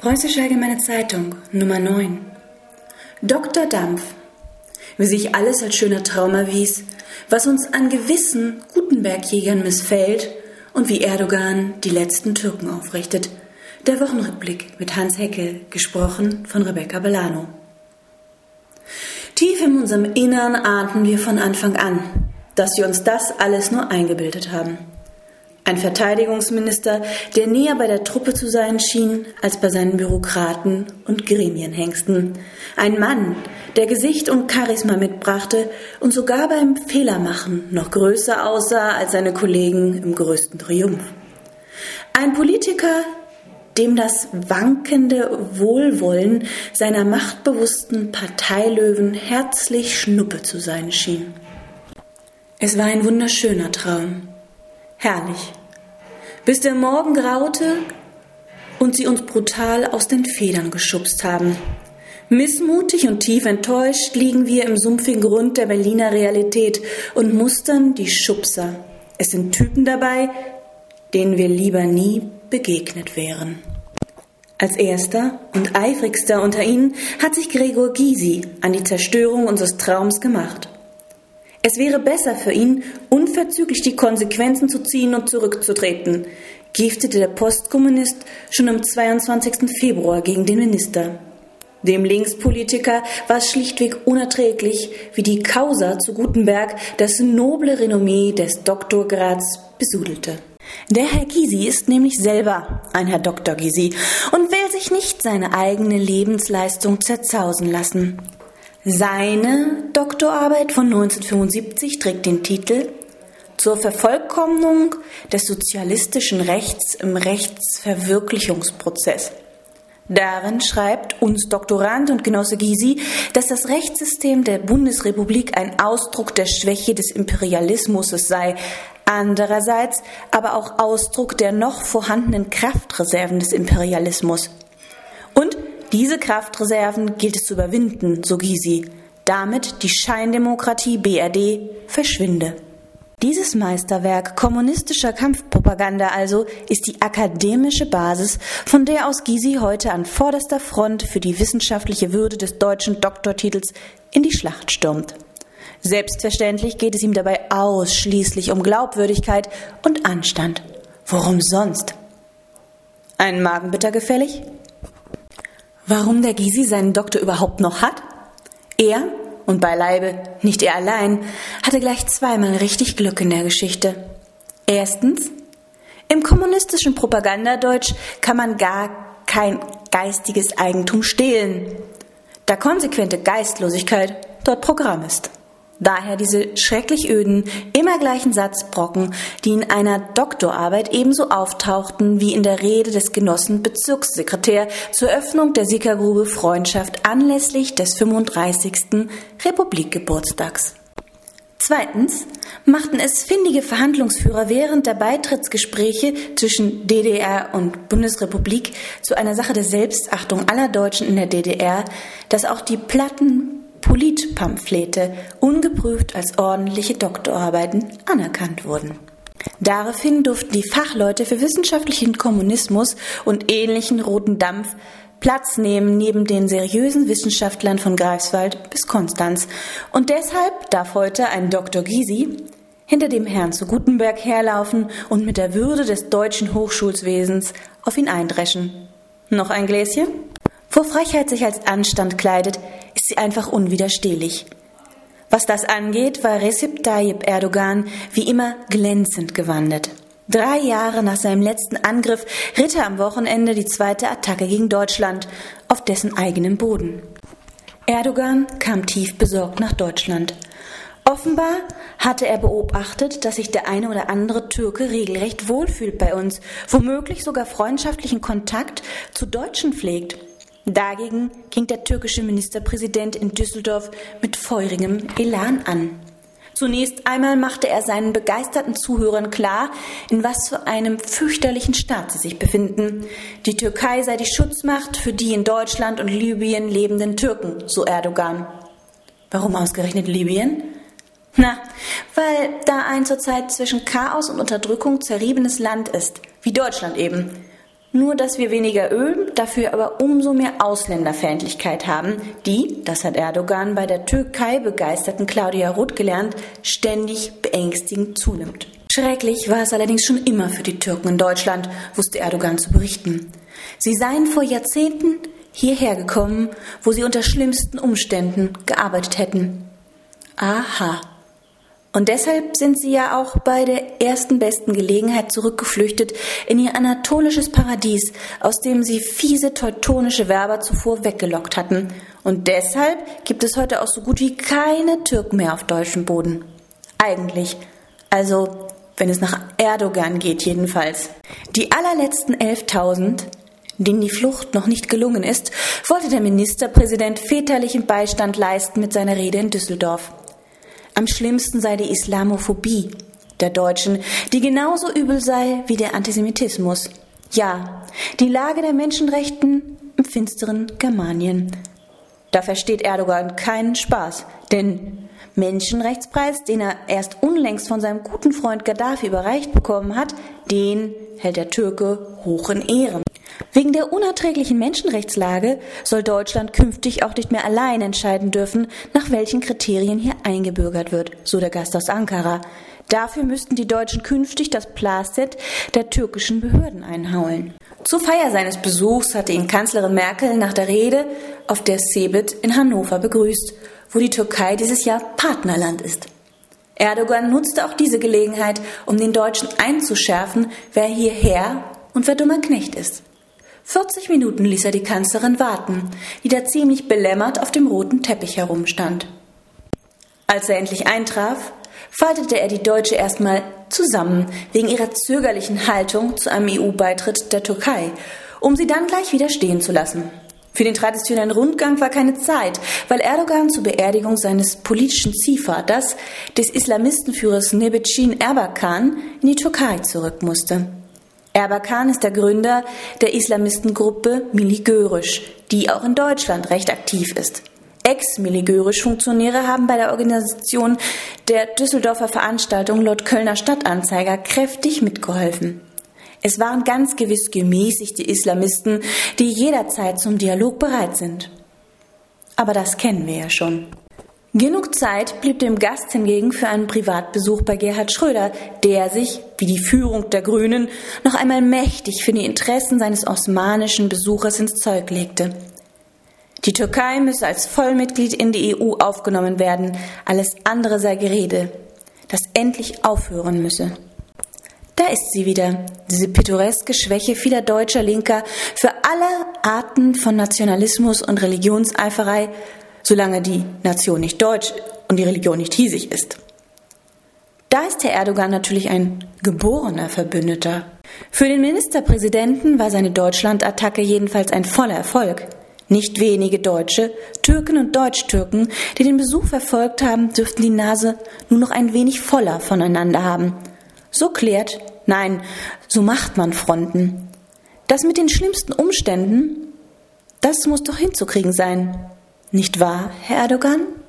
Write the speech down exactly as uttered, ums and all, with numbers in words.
Preußische Allgemeine Zeitung, Nummer neun. Doktor Dampf. Wie sich alles als schöner Traum erwies, was uns an gewissen Gutenberg-Jägern missfällt und wie Erdogan die letzten Türken aufrichtet. Der Wochenrückblick mit Hans Heckel, gesprochen von Rebecca Belano. Tief in unserem Innern ahnten wir von Anfang an, dass sie uns das alles nur eingebildet haben. Ein Verteidigungsminister, der näher bei der Truppe zu sein schien, als bei seinen Bürokraten und Gremienhengsten. Ein Mann, der Gesicht und Charisma mitbrachte und sogar beim Fehlermachen noch größer aussah als seine Kollegen im größten Triumph. Ein Politiker, dem das wankende Wohlwollen seiner machtbewussten Parteilöwen herzlich Schnuppe zu sein schien. Es war ein wunderschöner Traum. Herrlich. Bis der Morgen graute und sie uns brutal aus den Federn geschubst haben. Missmutig und tief enttäuscht liegen wir im sumpfigen Grund der Berliner Realität und mustern die Schubser. Es sind Typen dabei, denen wir lieber nie begegnet wären. Als erster und eifrigster unter ihnen hat sich Gregor Gysi an die Zerstörung unseres Traums gemacht. Es wäre besser für ihn, unverzüglich die Konsequenzen zu ziehen und zurückzutreten, giftete der Postkommunist schon am zweiundzwanzigsten Februar gegen den Minister. Dem Linkspolitiker war es schlichtweg unerträglich, wie die Causa zu Gutenberg das noble Renommee des Doktorgrads besudelte. Der Herr Gysi ist nämlich selber ein Herr Doktor Gysi und will sich nicht seine eigene Lebensleistung zerzausen lassen. Seine Doktorarbeit von neunzehnhundertfünfundsiebzig trägt den Titel »Zur Vervollkommnung des sozialistischen Rechts im Rechtsverwirklichungsprozess«. Darin schreibt uns Doktorand und Genosse Gysi, dass das Rechtssystem der Bundesrepublik ein Ausdruck der Schwäche des Imperialismus sei, andererseits aber auch Ausdruck der noch vorhandenen Kraftreserven des Imperialismus. Und diese Kraftreserven gilt es zu überwinden, so Gysi, damit die Scheindemokratie B R D verschwinde. Dieses Meisterwerk kommunistischer Kampfpropaganda also ist die akademische Basis, von der aus Gysi heute an vorderster Front für die wissenschaftliche Würde des deutschen Doktortitels in die Schlacht stürmt. Selbstverständlich geht es ihm dabei ausschließlich um Glaubwürdigkeit und Anstand. Worum sonst? Ein Magenbitter gefällig? Warum der Gysi seinen Doktor überhaupt noch hat? Er, und beileibe nicht er allein, hatte gleich zweimal richtig Glück in der Geschichte. Erstens, im kommunistischen Propagandadeutsch kann man gar kein geistiges Eigentum stehlen, da konsequente Geistlosigkeit dort Programm ist. Daher diese schrecklich öden, immer gleichen Satzbrocken, die in einer Doktorarbeit ebenso auftauchten wie in der Rede des Genossen Bezirkssekretär zur Öffnung der Sickergrube Freundschaft anlässlich des fünfunddreißigsten Republikgeburtstags. Zweitens machten es findige Verhandlungsführer während der Beitrittsgespräche zwischen D D R und Bundesrepublik zu einer Sache der Selbstachtung aller Deutschen in der D D R, dass auch die platten Politpamphlete ungeprüft als ordentliche Doktorarbeiten anerkannt wurden. Daraufhin durften die Fachleute für wissenschaftlichen Kommunismus und ähnlichen roten Dampf Platz nehmen neben den seriösen Wissenschaftlern von Greifswald bis Konstanz. Und deshalb darf heute ein Doktor Gysi hinter dem Herrn zu Gutenberg herlaufen und mit der Würde des deutschen Hochschulwesens auf ihn eindreschen. Noch ein Gläschen? Wo Frechheit sich als Anstand kleidet, ist sie einfach unwiderstehlich. Was das angeht, war Recep Tayyip Erdogan wie immer glänzend gewandelt. Drei Jahre nach seinem letzten Angriff ritt er am Wochenende die zweite Attacke gegen Deutschland auf dessen eigenem Boden. Erdogan kam tief besorgt nach Deutschland. Offenbar hatte er beobachtet, dass sich der eine oder andere Türke regelrecht wohlfühlt bei uns, womöglich sogar freundschaftlichen Kontakt zu Deutschen pflegt. Dagegen ging der türkische Ministerpräsident in Düsseldorf mit feurigem Elan an. Zunächst einmal machte er seinen begeisterten Zuhörern klar, in was für einem fürchterlichen Staat sie sich befinden. Die Türkei sei die Schutzmacht für die in Deutschland und Libyen lebenden Türken, so Erdogan. Warum ausgerechnet Libyen? Na, weil da ein zurzeit zwischen Chaos und Unterdrückung zerriebenes Land ist, wie Deutschland eben. Nur, dass wir weniger Öl, dafür aber umso mehr Ausländerfeindlichkeit haben, die, das hat Erdogan bei der Türkei begeisterten Claudia Roth gelernt, ständig beängstigend zunimmt. Schrecklich war es allerdings schon immer für die Türken in Deutschland, wusste Erdogan zu berichten. Sie seien vor Jahrzehnten hierher gekommen, wo sie unter schlimmsten Umständen gearbeitet hätten. Aha. Und deshalb sind sie ja auch bei der ersten besten Gelegenheit zurückgeflüchtet in ihr anatolisches Paradies, aus dem sie fiese teutonische Werber zuvor weggelockt hatten. Und deshalb gibt es heute auch so gut wie keine Türken mehr auf deutschem Boden. Eigentlich. Also, wenn es nach Erdogan geht jedenfalls. Die allerletzten elftausend, denen die Flucht noch nicht gelungen ist, wollte der Ministerpräsident väterlichen Beistand leisten mit seiner Rede in Düsseldorf. Am schlimmsten sei die Islamophobie der Deutschen, die genauso übel sei wie der Antisemitismus. Ja, die Lage der Menschenrechten im finsteren Germanien. Da versteht Erdogan keinen Spaß, denn Menschenrechtspreis, den er erst unlängst von seinem guten Freund Gaddafi überreicht bekommen hat, den hält der Türke hoch in Ehren. Wegen der unerträglichen Menschenrechtslage soll Deutschland künftig auch nicht mehr allein entscheiden dürfen, nach welchen Kriterien hier eingebürgert wird, so der Gast aus Ankara. Dafür müssten die Deutschen künftig das Plaset der türkischen Behörden einhauen. Zur Feier seines Besuchs hatte ihn Kanzlerin Merkel nach der Rede auf der CeBIT in Hannover begrüßt, wo die Türkei dieses Jahr Partnerland ist. Erdogan nutzte auch diese Gelegenheit, um den Deutschen einzuschärfen, wer hierher und wer dummer Knecht ist. vierzig Minuten ließ er die Kanzlerin warten, die da ziemlich belämmert auf dem roten Teppich herumstand. Als er endlich eintraf, faltete er die Deutsche erstmal zusammen wegen ihrer zögerlichen Haltung zu einem E U-Beitritt der Türkei, um sie dann gleich wieder stehen zu lassen. Für den traditionellen Rundgang war keine Zeit, weil Erdogan zur Beerdigung seines politischen Ziehvaters, des Islamistenführers Nebetschin Erbakan, in die Türkei zurück musste. Erbakan ist der Gründer der Islamistengruppe Millî Görüş, die auch in Deutschland recht aktiv ist. Ex-Millî Görüş-Funktionäre haben bei der Organisation der Düsseldorfer Veranstaltung laut Kölner Stadtanzeiger kräftig mitgeholfen. Es waren ganz gewiss gemäßigte Islamisten, die jederzeit zum Dialog bereit sind. Aber das kennen wir ja schon. Genug Zeit blieb dem Gast hingegen für einen Privatbesuch bei Gerhard Schröder, der sich, wie die Führung der Grünen, noch einmal mächtig für die Interessen seines osmanischen Besuchers ins Zeug legte. Die Türkei müsse als Vollmitglied in die E U aufgenommen werden, alles andere sei Gerede, das endlich aufhören müsse. Da ist sie wieder, diese pittoreske Schwäche vieler deutscher Linker für alle Arten von Nationalismus und Religionseiferei, solange die Nation nicht deutsch und die Religion nicht hiesig ist. Da ist Herr Erdogan natürlich ein geborener Verbündeter. Für den Ministerpräsidenten war seine Deutschland-Attacke jedenfalls ein voller Erfolg. Nicht wenige Deutsche, Türken und Deutsch-Türken, die den Besuch verfolgt haben, dürften die Nase nur noch ein wenig voller voneinander haben. So klärt, nein, so macht man Fronten. Das mit den schlimmsten Umständen, das muss doch hinzukriegen sein. Nicht wahr, Herr Erdogan?